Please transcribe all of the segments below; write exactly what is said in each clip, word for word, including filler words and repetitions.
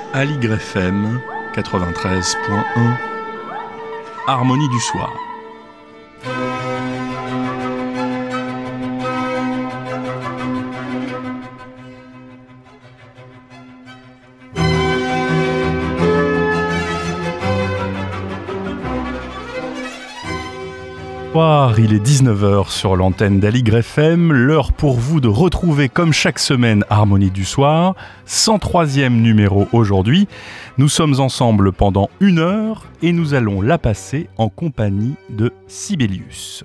Aligre F M quatre-vingt-treize point un Harmonie du soir. Il est dix-neuf heures sur l'antenne d'Aligre F M, l'heure pour vous de retrouver comme chaque semaine Harmonie du soir, cent troisième numéro aujourd'hui. Nous sommes ensemble pendant une heure et nous allons la passer en compagnie de Sibelius.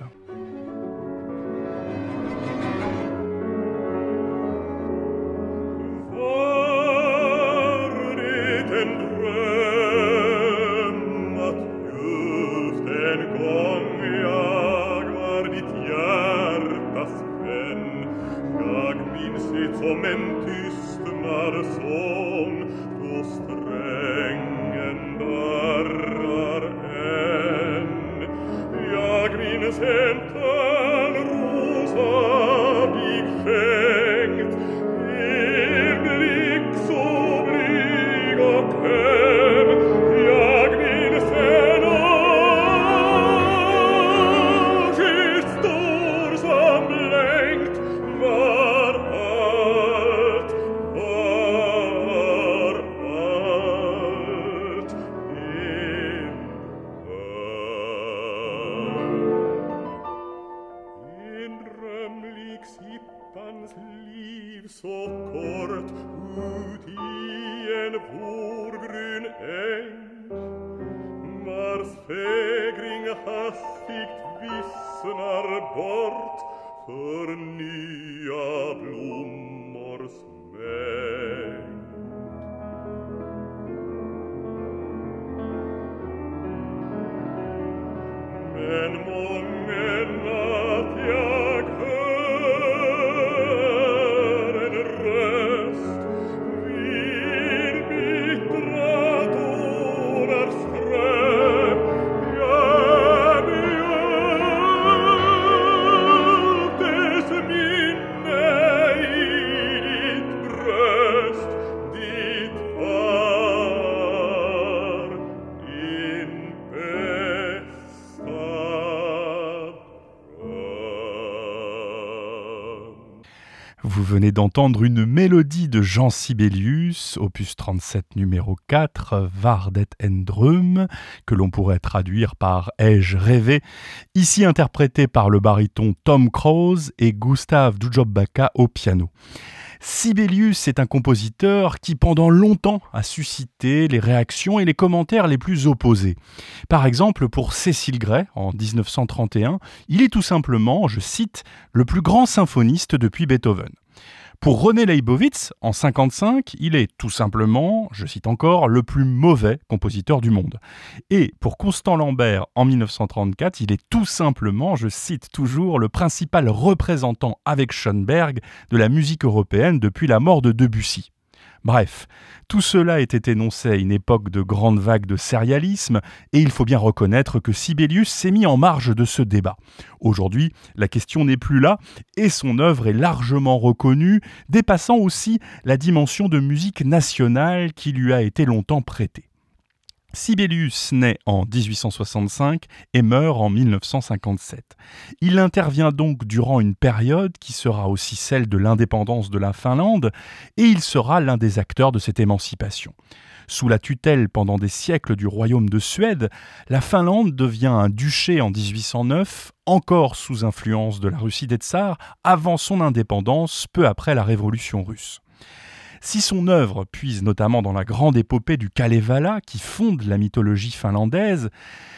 Vous venez d'entendre une mélodie de Jean Sibelius, opus trente-sept numéro quatre, Vardet en Drum, que l'on pourrait traduire par « Ai-je rêvé ?», ici interprété par le baryton Tom Krause et Gustav Dujobaka au piano. Sibelius est un compositeur qui pendant longtemps a suscité les réactions et les commentaires les plus opposés. Par exemple, pour Cécile Gray, en dix-neuf cent trente et un, il est tout simplement, je cite, le plus grand symphoniste depuis Beethoven. Pour René Leibovitz, en cinquante-cinq, il est tout simplement, je cite encore, le plus mauvais compositeur du monde. Et pour Constant Lambert, en dix-neuf cent trente-quatre, il est tout simplement, je cite toujours, le principal représentant avec Schoenberg de la musique européenne depuis la mort de Debussy. Bref, tout cela était énoncé à une époque de grande vague de sérialisme et il faut bien reconnaître que Sibelius s'est mis en marge de ce débat. Aujourd'hui, la question n'est plus là et son œuvre est largement reconnue, dépassant aussi la dimension de musique nationale qui lui a été longtemps prêtée. Sibelius naît en dix-huit cent soixante-cinq et meurt en dix-neuf cent cinquante-sept. Il intervient donc durant une période qui sera aussi celle de l'indépendance de la Finlande et il sera l'un des acteurs de cette émancipation. Sous la tutelle pendant des siècles du royaume de Suède, la Finlande devient un duché en dix-huit cent neuf, encore sous influence de la Russie des tsars, avant son indépendance, peu après la Révolution russe. Si son œuvre puise notamment dans la grande épopée du Kalevala qui fonde la mythologie finlandaise,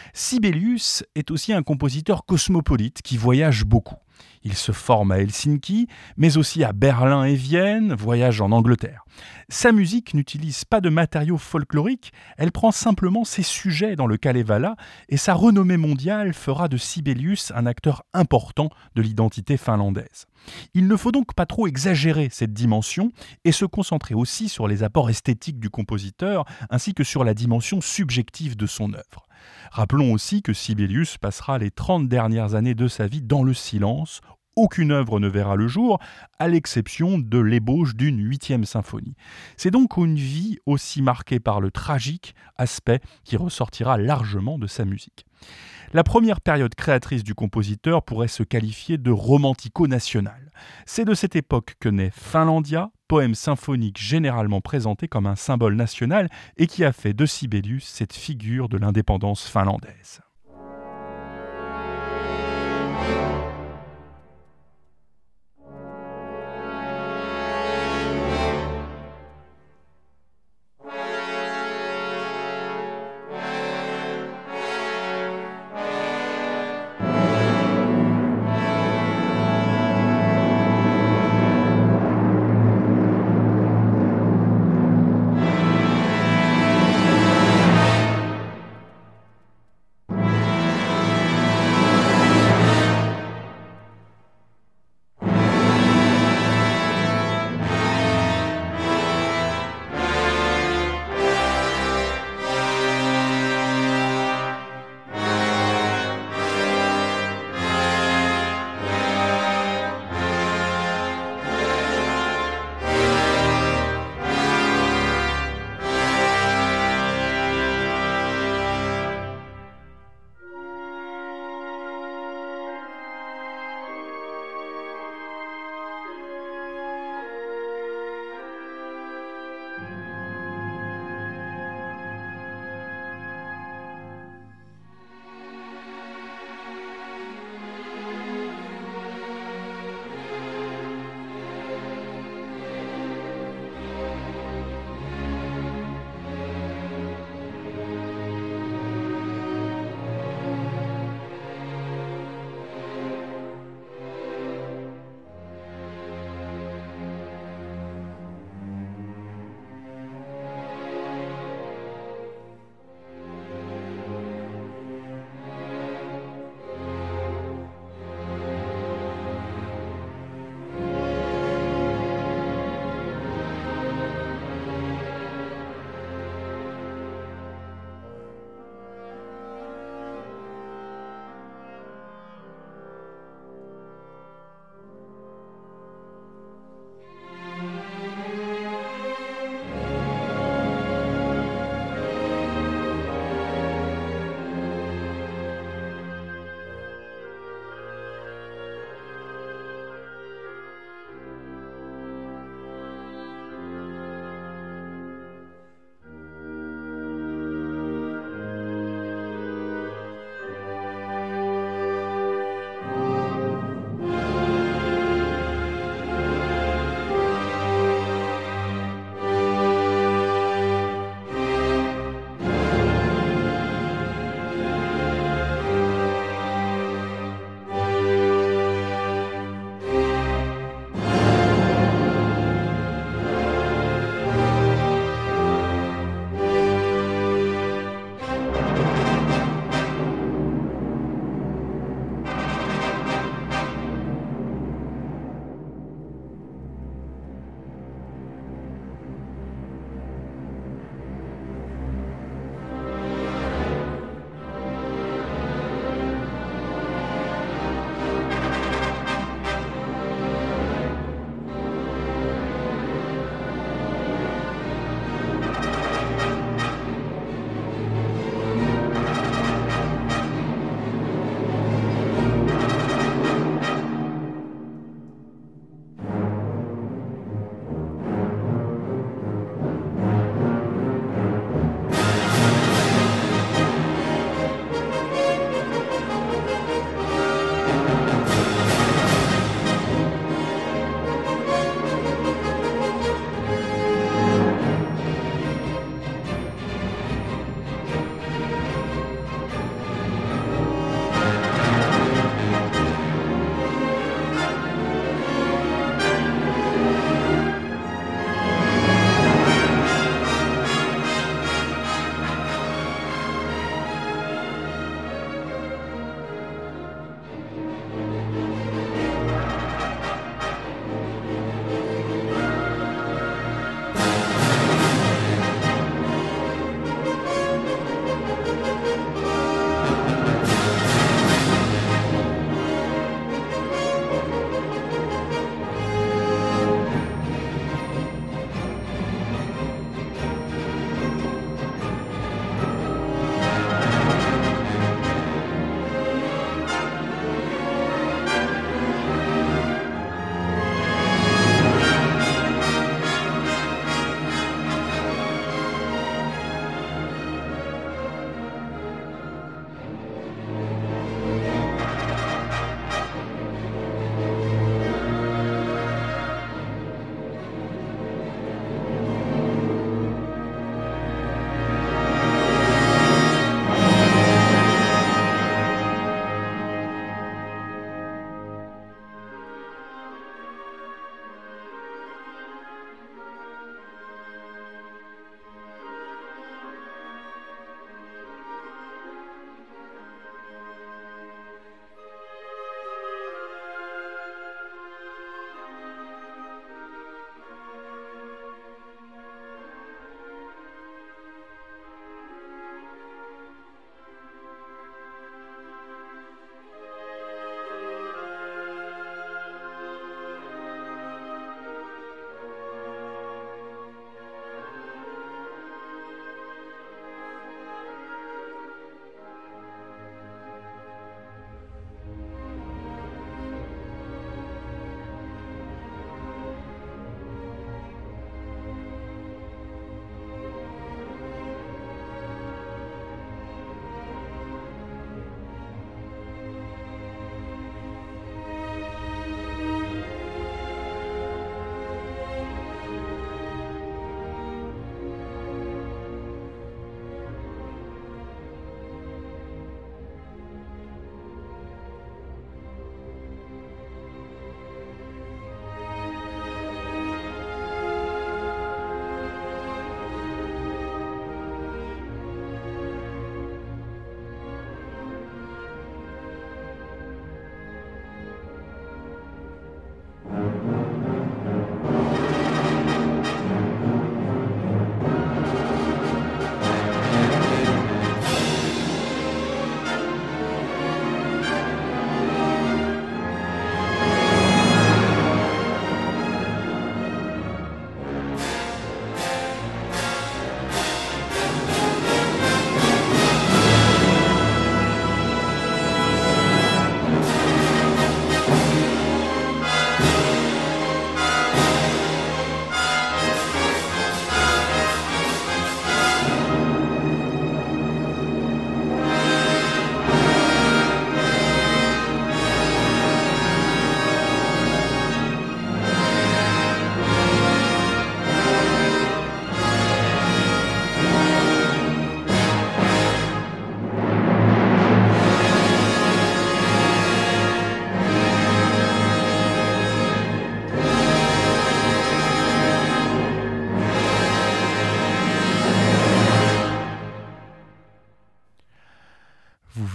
Sibelius est aussi un compositeur cosmopolite qui voyage beaucoup. Il se forme à Helsinki, mais aussi à Berlin et Vienne, voyage en Angleterre. Sa musique n'utilise pas de matériaux folkloriques, elle prend simplement ses sujets dans le Kalevala et sa renommée mondiale fera de Sibelius un acteur important de l'identité finlandaise. Il ne faut donc pas trop exagérer cette dimension et se concentrer aussi sur les apports esthétiques du compositeur ainsi que sur la dimension subjective de son œuvre. Rappelons aussi que Sibelius passera les trente dernières années de sa vie dans le silence, aucune œuvre ne verra le jour, à l'exception de l'ébauche d'une huitième symphonie. C'est donc une vie aussi marquée par le tragique aspect qui ressortira largement de sa musique. La première période créatrice du compositeur pourrait se qualifier de romantico-national. C'est de cette époque que naît Finlandia, poème symphonique généralement présenté comme un symbole national et qui a fait de Sibelius cette figure de l'indépendance finlandaise.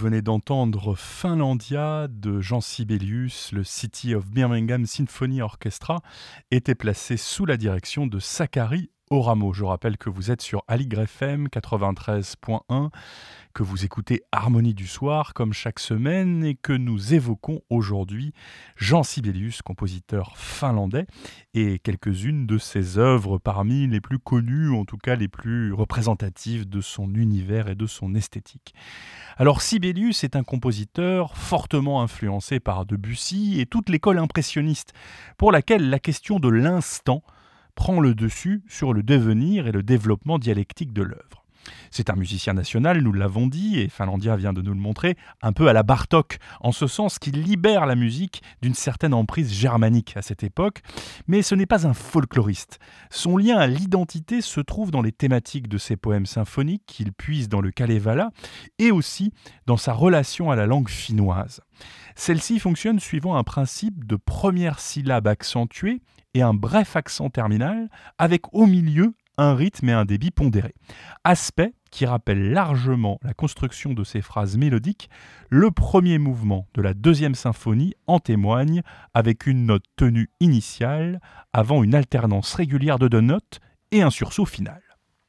venez d'entendre Finlandia de Jean Sibelius. Le City of Birmingham Symphony Orchestra était placé sous la direction de Sakari Oramo. Je rappelle que vous êtes sur Aligre F M quatre-vingt-treize point un, que vous écoutez Harmonie du soir comme chaque semaine et que nous évoquons aujourd'hui Jean Sibelius, compositeur finlandais, et quelques-unes de ses œuvres parmi les plus connues, en tout cas les plus représentatives de son univers et de son esthétique. Alors Sibelius est un compositeur fortement influencé par Debussy et toute l'école impressionniste, pour laquelle la question de l'instant prend le dessus sur le devenir et le développement dialectique de l'œuvre. C'est un musicien national, nous l'avons dit, et Finlandia vient de nous le montrer, un peu à la Bartók, en ce sens qu'il libère la musique d'une certaine emprise germanique à cette époque, mais ce n'est pas un folkloriste. Son lien à l'identité se trouve dans les thématiques de ses poèmes symphoniques qu'il puise dans le Kalevala, et aussi dans sa relation à la langue finnoise. Celle-ci fonctionne suivant un principe de première syllabe accentuée et un bref accent terminal, avec au milieu un rythme et un débit pondéré. Aspect qui rappelle largement la construction de ces phrases mélodiques. Le premier mouvement de la deuxième symphonie en témoigne, avec une note tenue initiale avant une alternance régulière de deux notes et un sursaut final.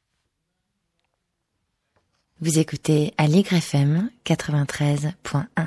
Vous écoutez Aligre F M quatre-vingt-treize point un.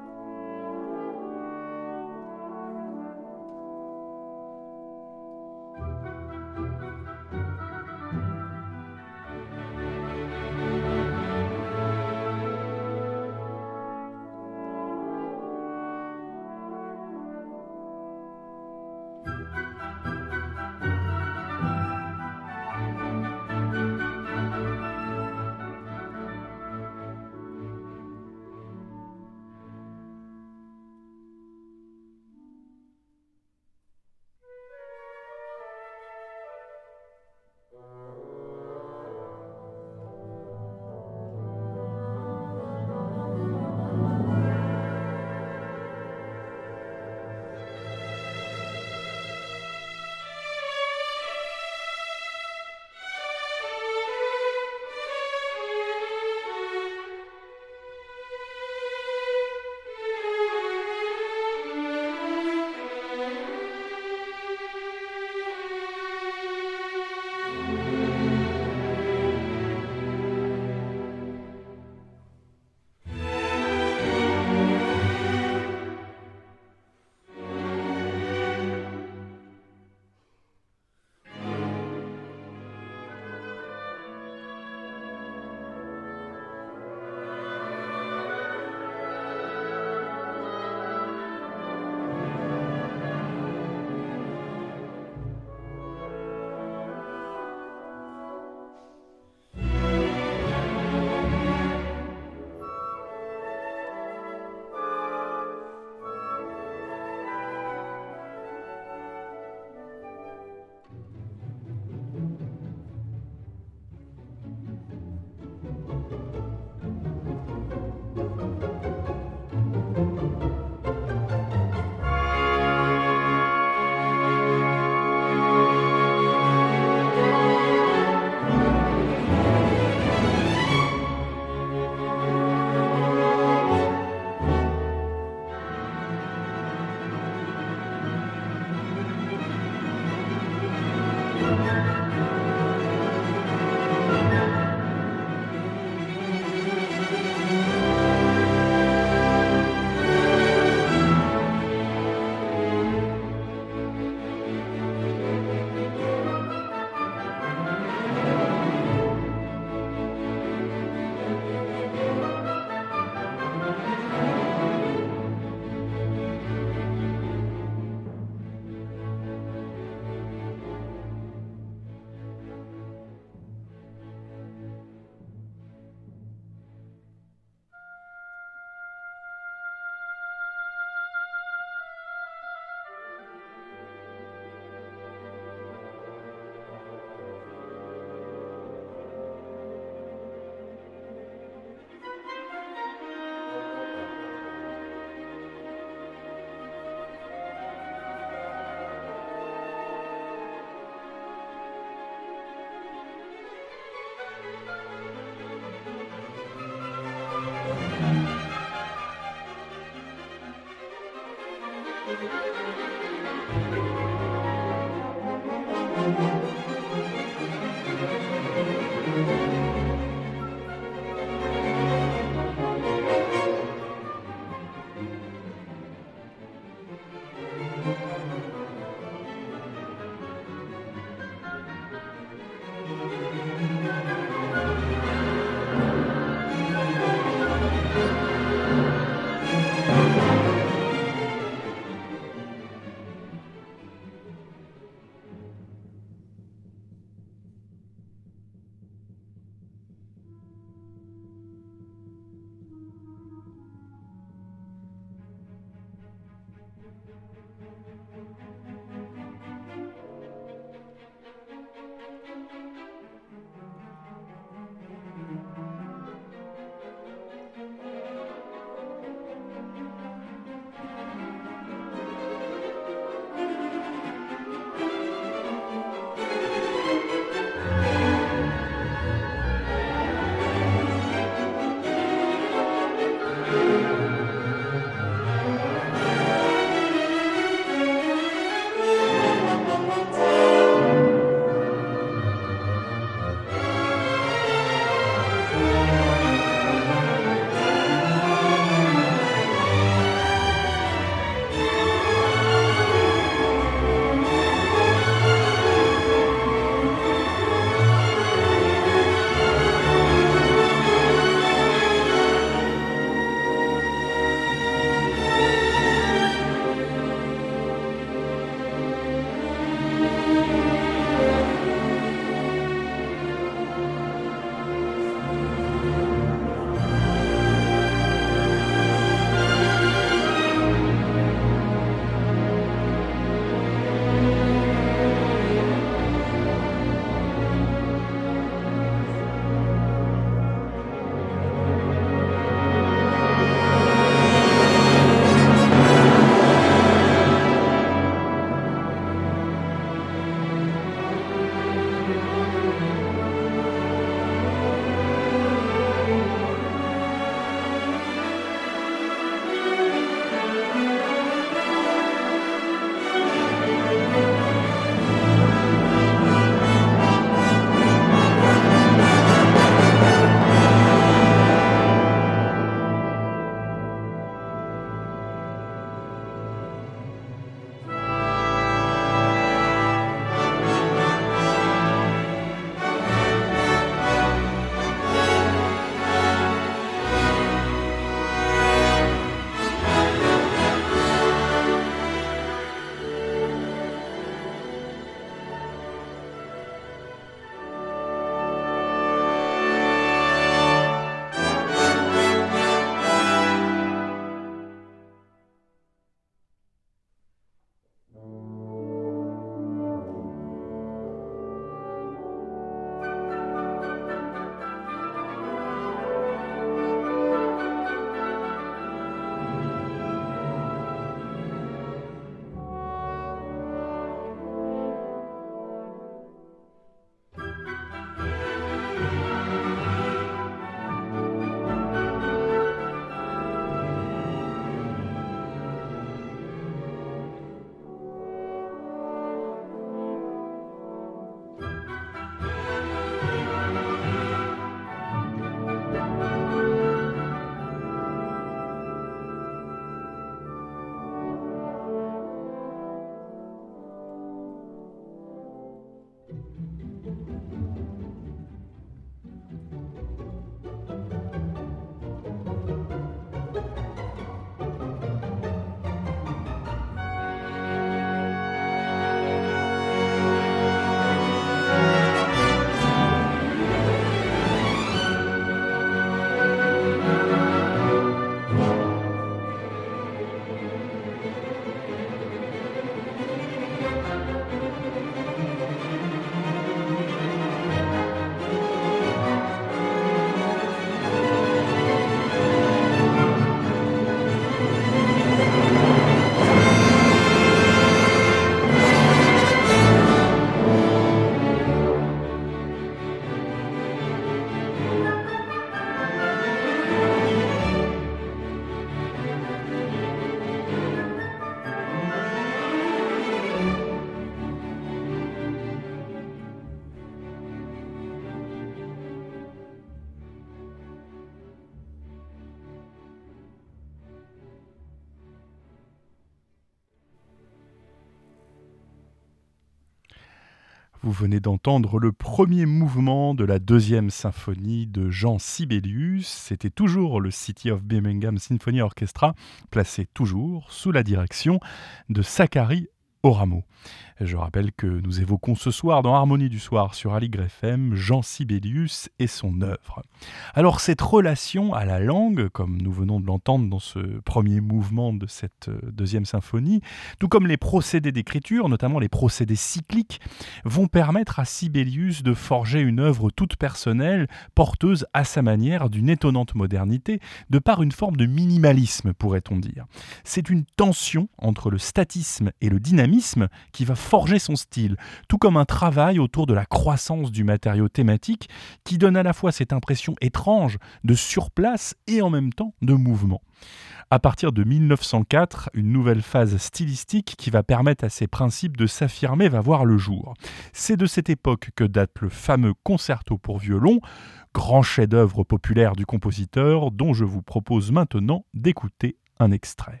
Vous venez d'entendre le premier mouvement de la deuxième symphonie de Jean Sibelius. C'était toujours le City of Birmingham Symphony Orchestra, placé toujours sous la direction de Zacharie Oramo. Je rappelle que nous évoquons ce soir dans Harmonie du soir sur Aligre F M Jean Sibelius et son œuvre. Alors cette relation à la langue, comme nous venons de l'entendre dans ce premier mouvement de cette deuxième symphonie, tout comme les procédés d'écriture, notamment les procédés cycliques, vont permettre à Sibelius de forger une œuvre toute personnelle, porteuse à sa manière d'une étonnante modernité, de par une forme de minimalisme, pourrait-on dire. C'est une tension entre le statisme et le dynamisme qui va forger son style, tout comme un travail autour de la croissance du matériau thématique qui donne à la fois cette impression étrange de surplace et en même temps de mouvement. À partir de mille neuf cent quatre, une nouvelle phase stylistique qui va permettre à ces principes de s'affirmer va voir le jour. C'est de cette époque que date le fameux concerto pour violon, grand chef-d'œuvre populaire du compositeur dont je vous propose maintenant d'écouter un extrait.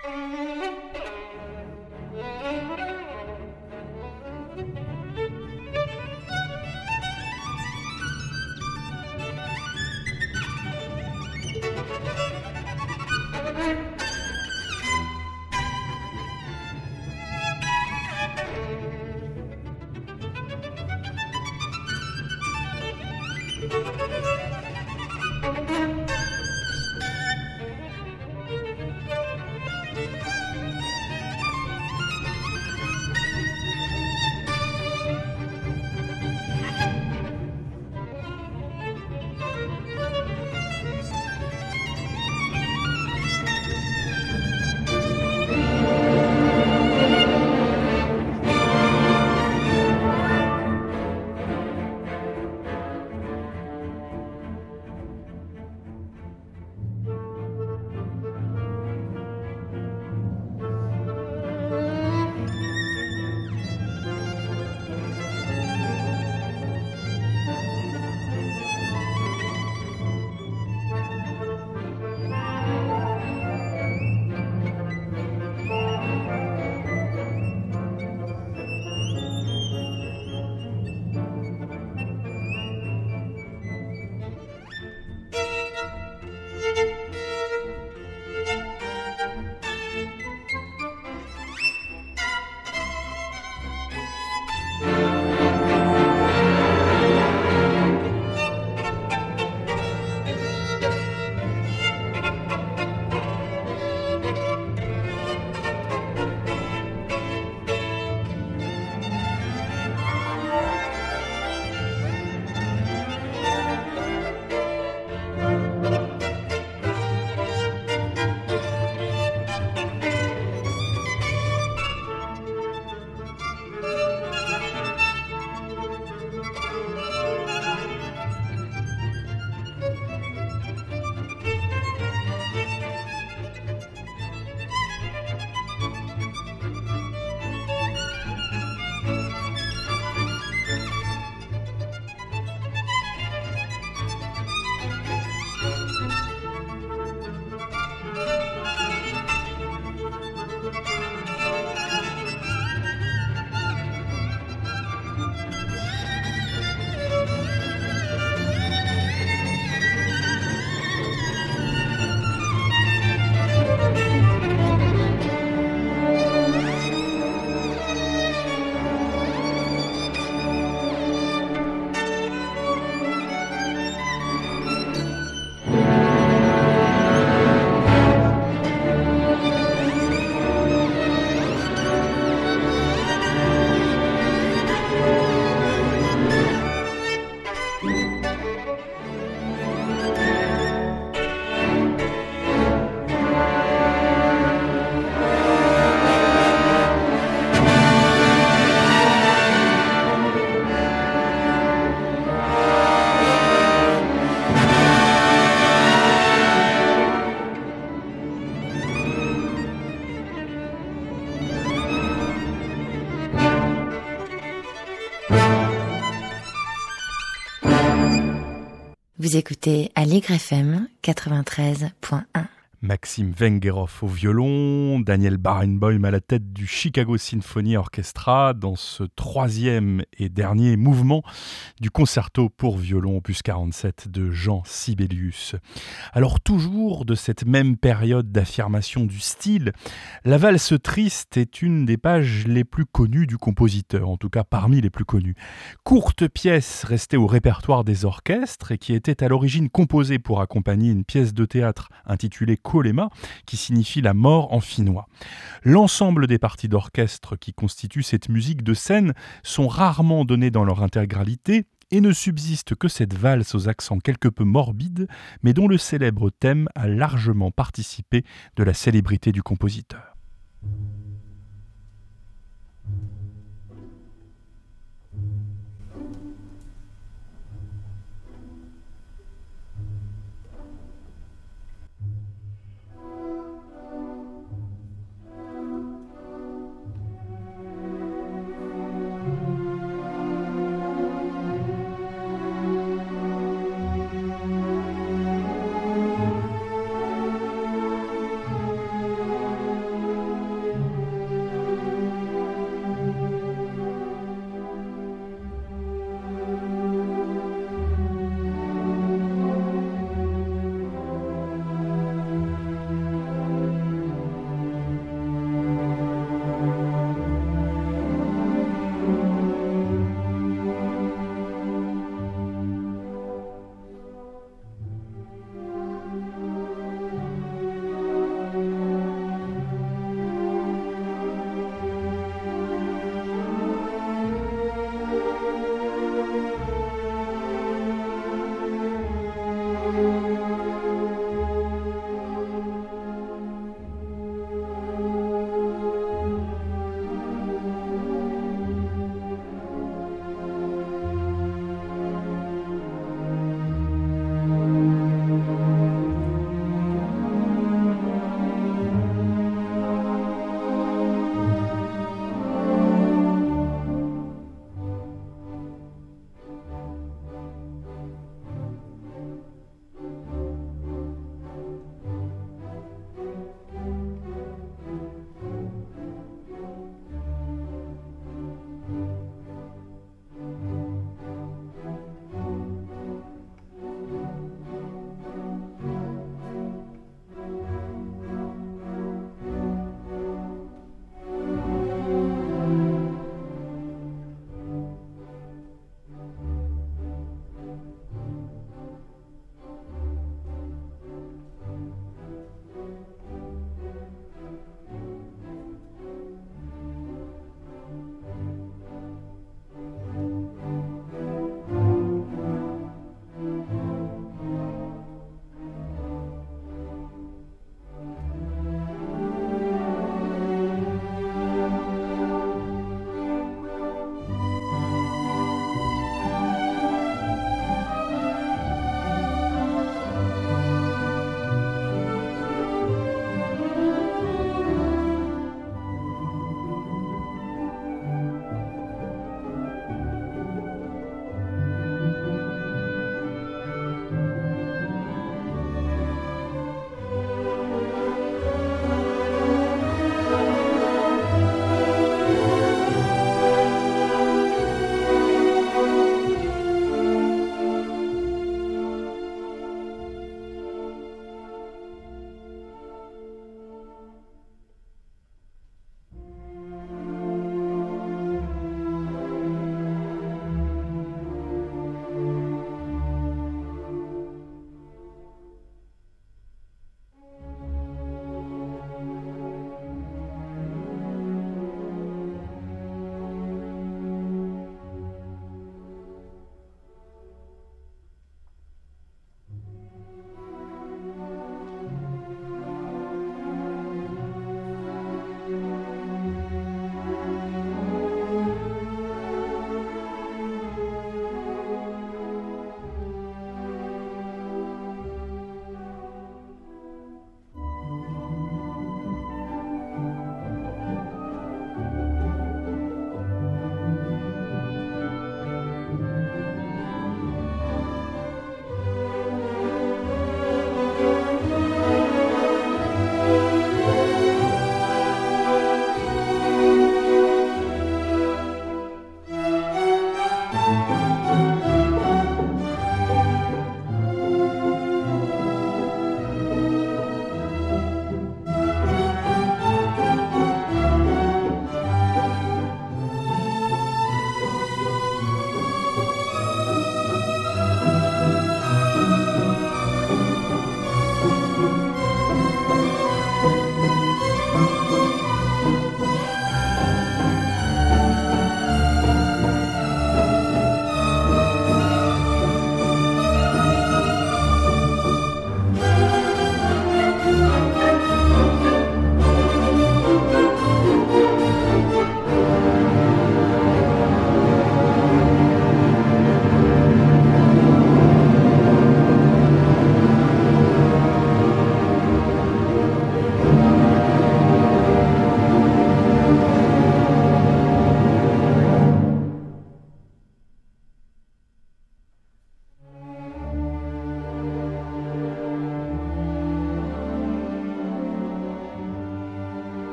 Vous écoutez Allegre F M quatre-vingt-treize point un. Maxime Vengerov au violon, Daniel Barenboim à la tête du Chicago Symphony Orchestra dans ce troisième et dernier mouvement du concerto pour violon opus quarante-sept de Jean Sibelius. Alors toujours de cette même période d'affirmation du style, la valse triste est une des pages les plus connues du compositeur, en tout cas parmi les plus connues. Courte pièce restée au répertoire des orchestres et qui était à l'origine composée pour accompagner une pièce de théâtre intitulée Kolema, qui signifie la mort en finnois. L'ensemble des parties d'orchestre qui constituent cette musique de scène sont rarement données dans leur intégralité et ne subsiste que cette valse aux accents quelque peu morbides, mais dont le célèbre thème a largement participé de la célébrité du compositeur.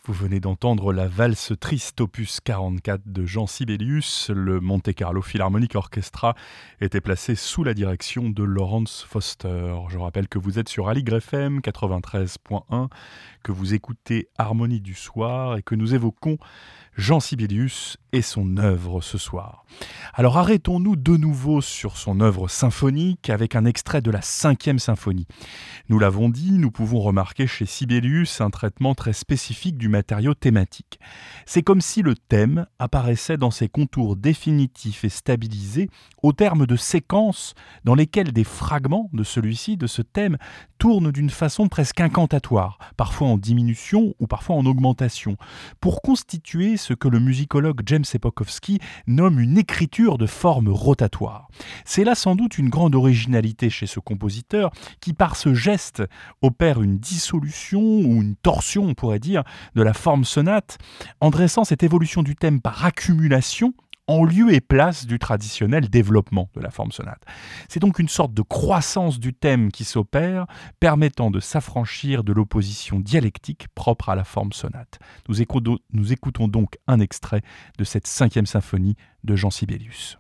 Vous venez d'entendre la valse triste opus quarante-quatre de Jean Sibelius. Le Monte Carlo Philharmonic Orchestra était placé sous la direction de Lawrence Foster. Je rappelle que vous êtes sur Aligre F M quatre-vingt-treize point un, que vous écoutez Harmonie du soir et que nous évoquons Jean Sibelius et son œuvre ce soir. Alors arrêtons-nous de nouveau sur son œuvre symphonique avec un extrait de la cinquième symphonie. Nous l'avons dit, nous pouvons remarquer chez Sibelius un traitement très spécifique du matériau thématique. C'est comme si le thème apparaissait dans ses contours définitifs et stabilisés au terme de séquences dans lesquelles des fragments de celui-ci, de ce thème, tournent d'une façon presque incantatoire, parfois en diminution ou parfois en augmentation, pour constituer ce que le musicologue James Epakowski nomme une écriture de forme rotatoire. C'est là sans doute une grande originalité chez ce compositeur qui, par ce geste, opère une dissolution ou une torsion, on pourrait dire, de la forme sonate, en dressant cette évolution du thème par accumulation en lieu et place du traditionnel développement de la forme sonate. C'est donc une sorte de croissance du thème qui s'opère, permettant de s'affranchir de l'opposition dialectique propre à la forme sonate. Nous écoutons, nous écoutons donc un extrait de cette cinquième symphonie de Jean Sibelius.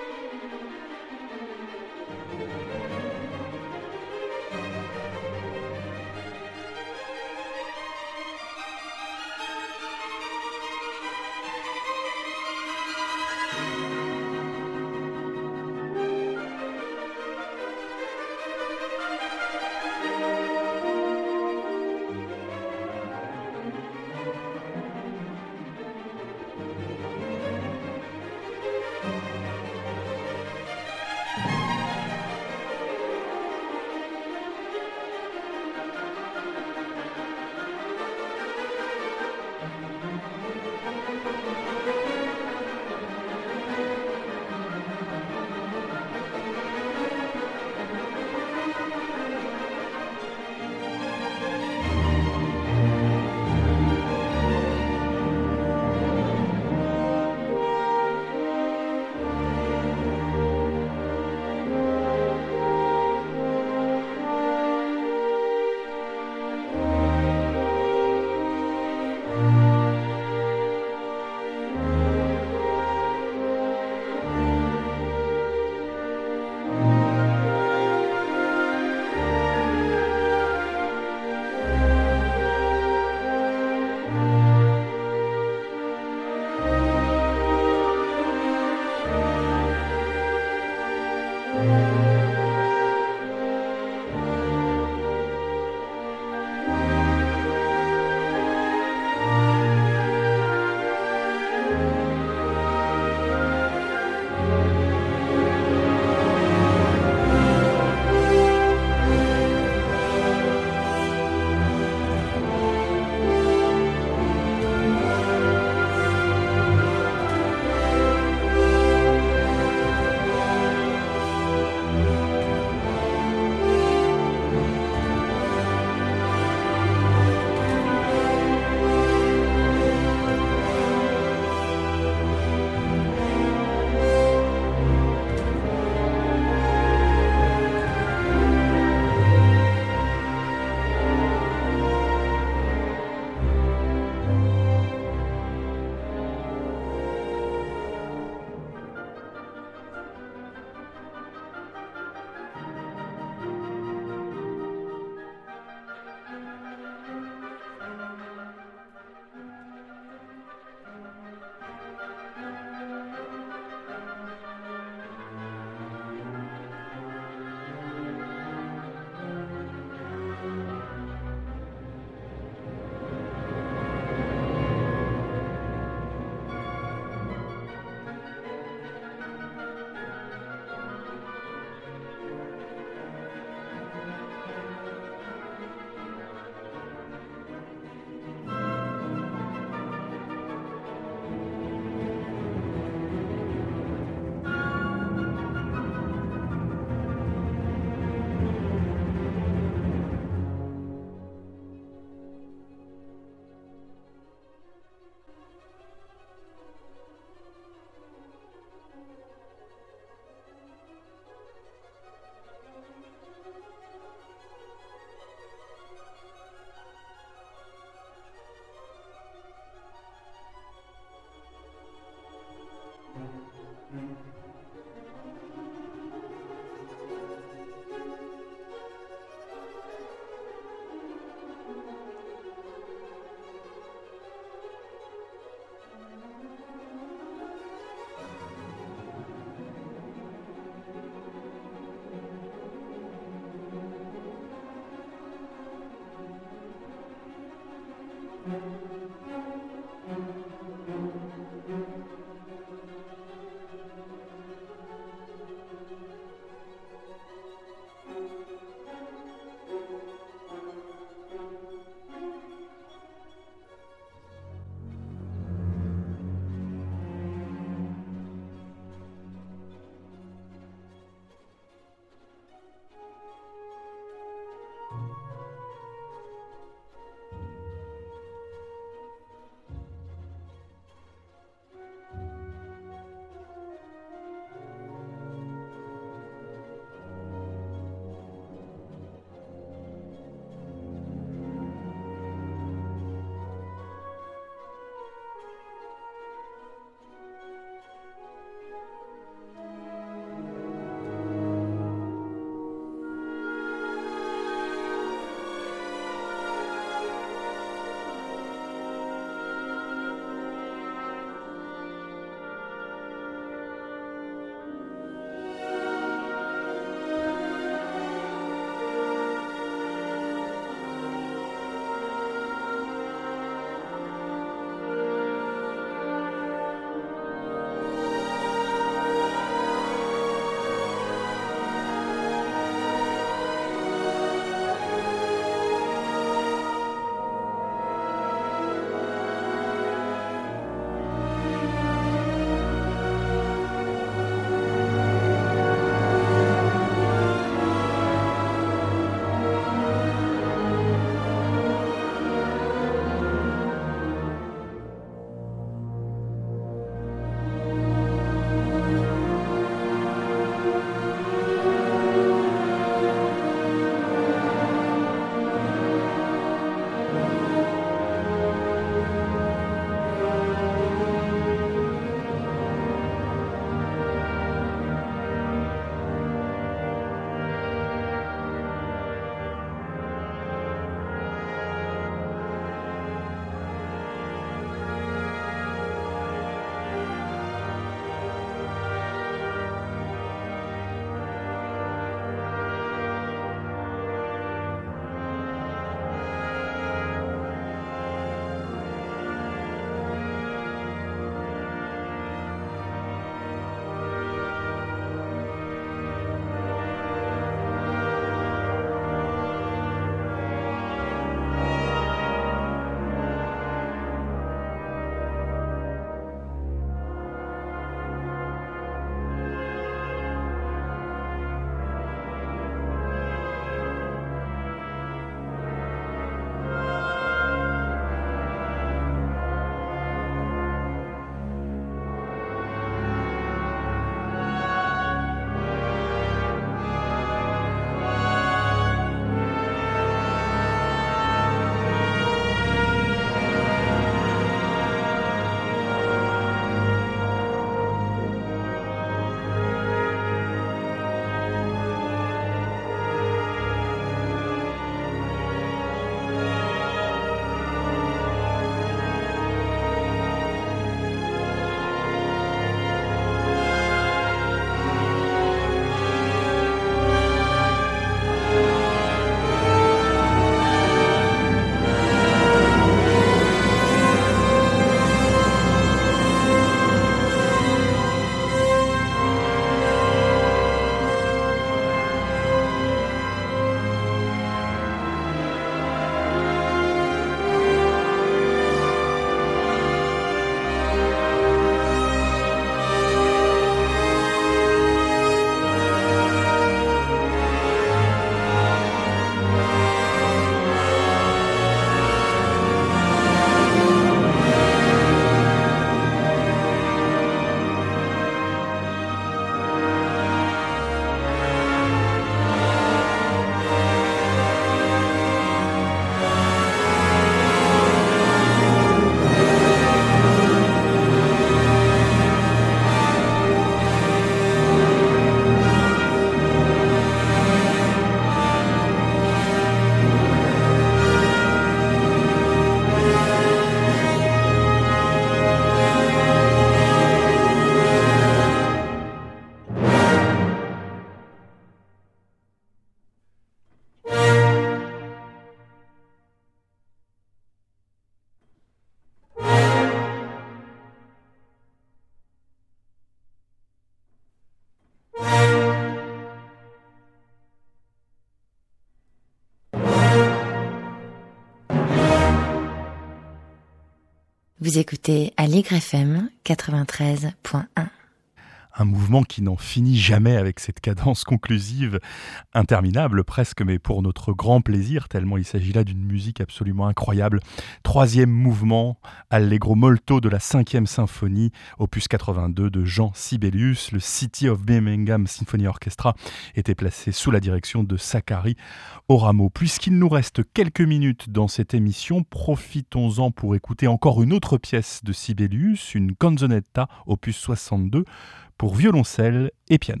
Vous écoutez Aligre F M quatre-vingt-treize point un. Un mouvement qui n'en finit jamais avec cette cadence conclusive, interminable presque, mais pour notre grand plaisir, tellement il s'agit là d'une musique absolument incroyable. Troisième mouvement, Allegro molto de la cinquième symphonie, opus quatre-vingt-deux de Jean Sibelius. Le City of Birmingham Symphony Orchestra était placé sous la direction de Sakari Oramo. Puisqu'il nous reste quelques minutes dans cette émission, profitons-en pour écouter encore une autre pièce de Sibelius, une canzonetta, opus soixante-deux, pour violoncelle et piano.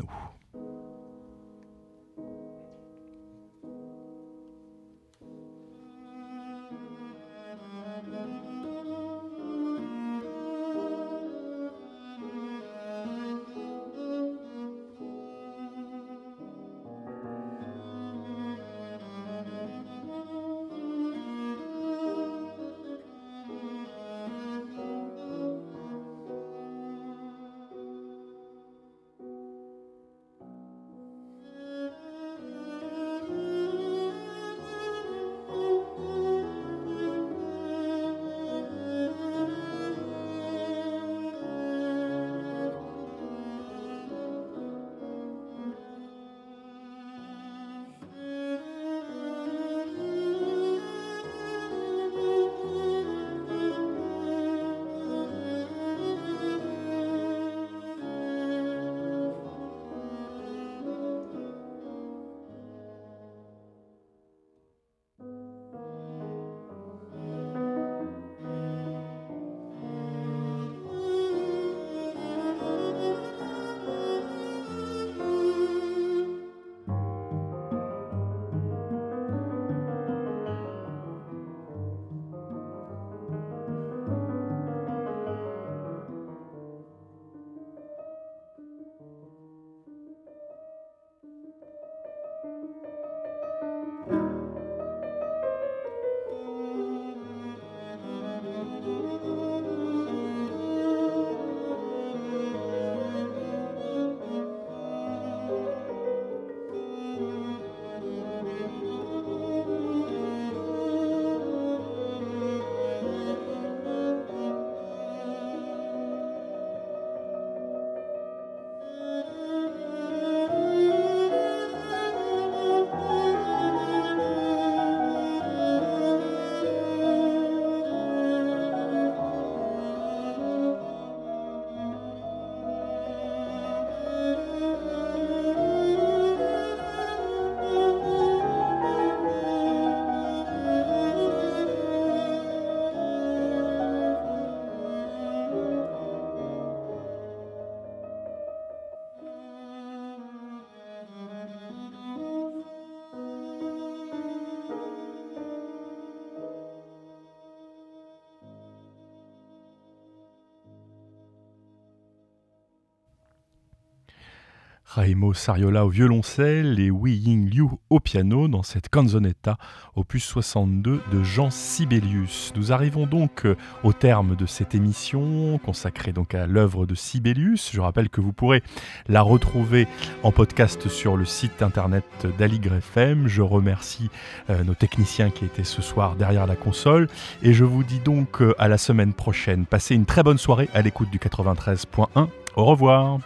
Raimo Sariola au violoncelle et Wei Ying Liu au piano dans cette canzonetta opus soixante-deux de Jean Sibelius. Nous arrivons donc au terme de cette émission consacrée donc à l'œuvre de Sibelius. Je rappelle que vous pourrez la retrouver en podcast sur le site internet d'Aligre F M. Je remercie euh, nos techniciens qui étaient ce soir derrière la console et je vous dis donc euh, à la semaine prochaine. Passez une très bonne soirée à l'écoute du quatre-vingt-treize point un. Au revoir.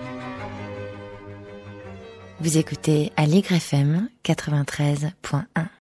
Vous écoutez Aligre F M quatre-vingt-treize point un.